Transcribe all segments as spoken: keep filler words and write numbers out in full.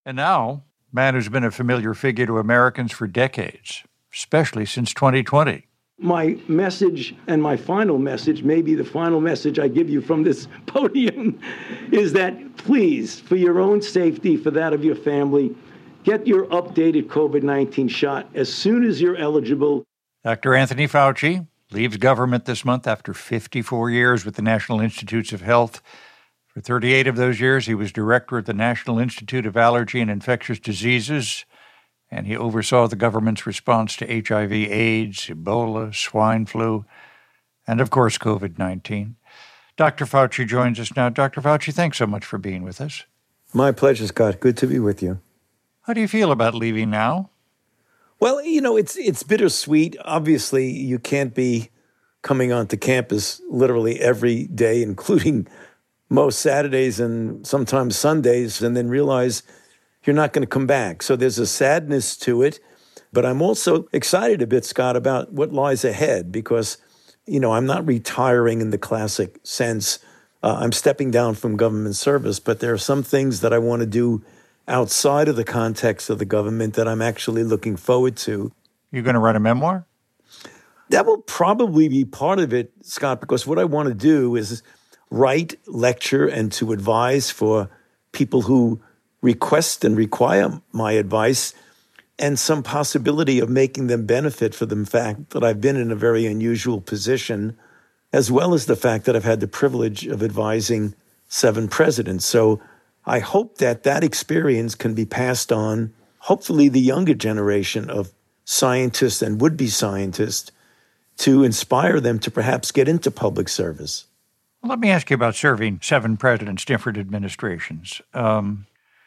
And now, a man who's been a familiar figure to Americans for decades, especially since twenty twenty. My message, and my final message, maybe the final message I give you from this podium, is that please, for your own safety, for that of your family, get your updated COVID nineteen shot as soon as you're eligible. Doctor Anthony Fauci leaves government this month after fifty-four years with the National Institutes of Health. For thirty-eight of those years, he was director of the National Institute of Allergy and Infectious Diseases, and he oversaw the government's response to H I V AIDS, Ebola, swine flu, and, of course, COVID nineteen. Doctor Fauci joins us now. Doctor Fauci, thanks so much for being with us. My pleasure, Scott. Good to be with you. How do you feel about leaving now? Well, you know, it's it's bittersweet. Obviously, you can't be coming onto campus literally every day, including most Saturdays and sometimes Sundays, and then realize you're not going to come back. So there's a sadness to it. But I'm also excited a bit, Scott, about what lies ahead because, you know, I'm not retiring in the classic sense. Uh, I'm stepping down from government service, but there are some things that I want to do outside of the context of the government that I'm actually looking forward to. You're going to write a memoir? That will probably be part of it, Scott, because what I want to do is write, lecture, and to advise for people who request and require my advice, and some possibility of making them benefit for the fact that I've been in a very unusual position, as well as the fact that I've had the privilege of advising seven presidents. So I hope that that experience can be passed on, hopefully the younger generation of scientists and would-be scientists, to inspire them to perhaps get into public service. Well, let me ask you about serving seven presidents, different administrations. Um,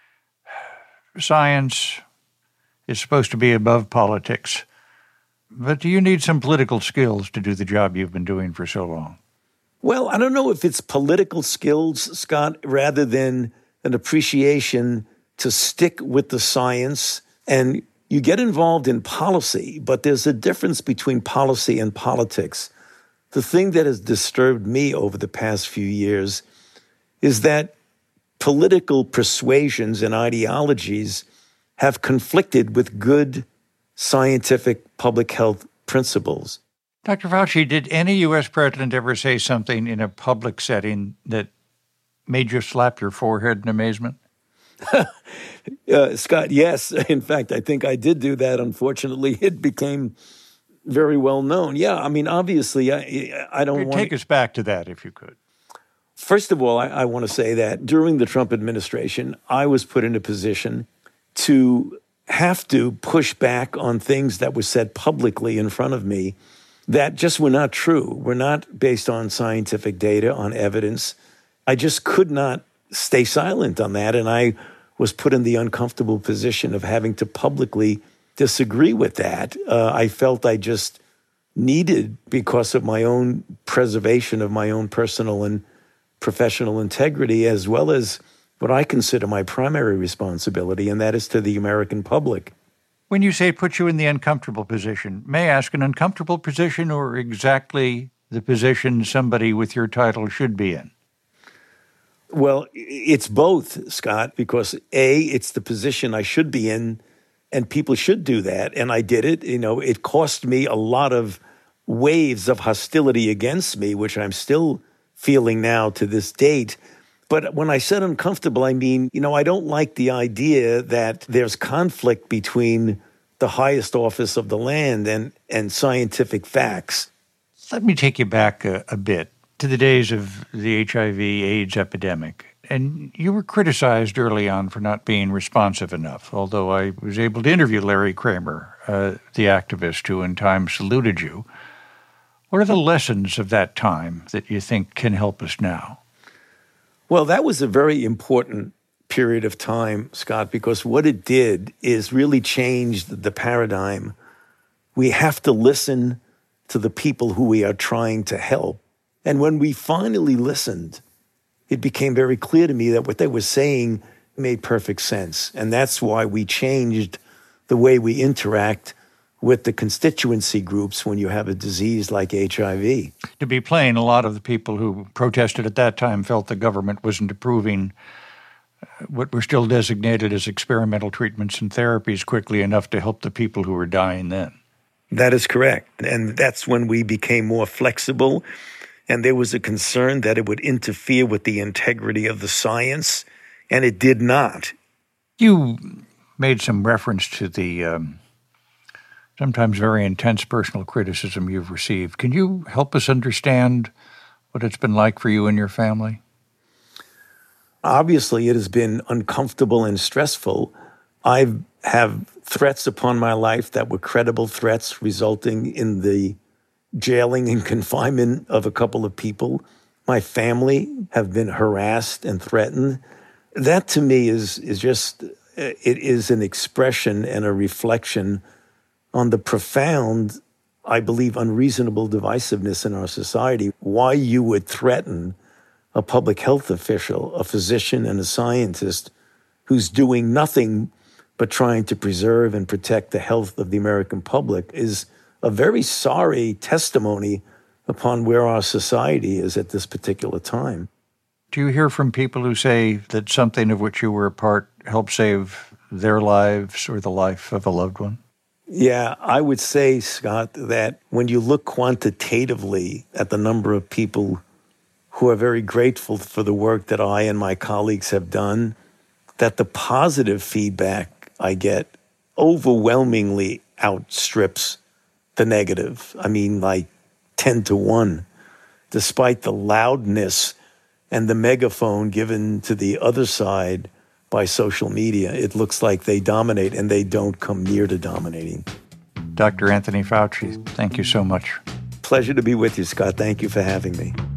science is supposed to be above politics, but do you need some political skills to do the job you've been doing for so long? Well, I don't know if it's political skills, Scott, rather than an appreciation to stick with the science. And you get involved in policy, but there's a difference between policy and politics. The thing that has disturbed me over the past few years is that political persuasions and ideologies have conflicted with good scientific public health principles. Doctor Fauci, did any U S president ever say something in a public setting that made you slap your forehead in amazement? uh, Scott, yes. In fact, I think I did do that. Unfortunately, it became very well known. Yeah, I mean, obviously, I, I don't want to... Take us back to that, if you could. First of all, I, I want to say that during the Trump administration, I was put in a position to have to push back on things that were said publicly in front of me that just were not true, were not based on scientific data, on evidence. I just could not stay silent on that, and I was put in the uncomfortable position of having to publicly disagree with that. Uh, I felt I just needed, because of my own preservation of my own personal and professional integrity, as well as what I consider my primary responsibility, and that is to the American public. When you say put you in the uncomfortable position, may I ask, an uncomfortable position or exactly the position somebody with your title should be in? Well, it's both, Scott, because A, it's the position I should be in, and people should do that. And I did it. You know, it cost me a lot of waves of hostility against me, which I'm still feeling now to this date. But when I said uncomfortable, I mean, you know, I don't like the idea that there's conflict between the highest office of the land and, and scientific facts. Let me take you back a, a bit to the days of the H I V AIDS epidemic. And you were criticized early on for not being responsive enough, although I was able to interview Larry Kramer, uh, the activist who in time saluted you. What are the lessons of that time that you think can help us now? Well, that was a very important period of time, Scott, because what it did is really changed the paradigm. We have to listen to the people who we are trying to help. And when we finally listened, it became very clear to me that what they were saying made perfect sense. And that's why we changed the way we interact with the constituency groups when you have a disease like H I V. To be plain, a lot of the people who protested at that time felt the government wasn't approving what were still designated as experimental treatments and therapies quickly enough to help the people who were dying then. That is correct. And that's when we became more flexible. And there was a concern that it would interfere with the integrity of the science, and it did not. You made some reference to the um, sometimes very intense personal criticism you've received. Can you help us understand what it's been like for you and your family? Obviously, it has been uncomfortable and stressful. I have threats upon my life that were credible threats, resulting in the jailing and confinement of a couple of people. My family have been harassed and threatened. That to me is is just, it is an expression and a reflection on the profound, I believe, unreasonable divisiveness in our society. Why you would threaten a public health official, a physician and a scientist who's doing nothing but trying to preserve and protect the health of the American public is a very sorry testimony upon where our society is at this particular time. Do you hear from people who say that something of which you were a part helped save their lives or the life of a loved one? Yeah, I would say, Scott, that when you look quantitatively at the number of people who are very grateful for the work that I and my colleagues have done, that the positive feedback I get overwhelmingly outstrips the negative. I mean, like ten to one, despite the loudness and the megaphone given to the other side by social media. It looks like they dominate, and they don't come near to dominating. Doctor Anthony Fauci, thank you so much. Pleasure to be with you, Scott. Thank you for having me.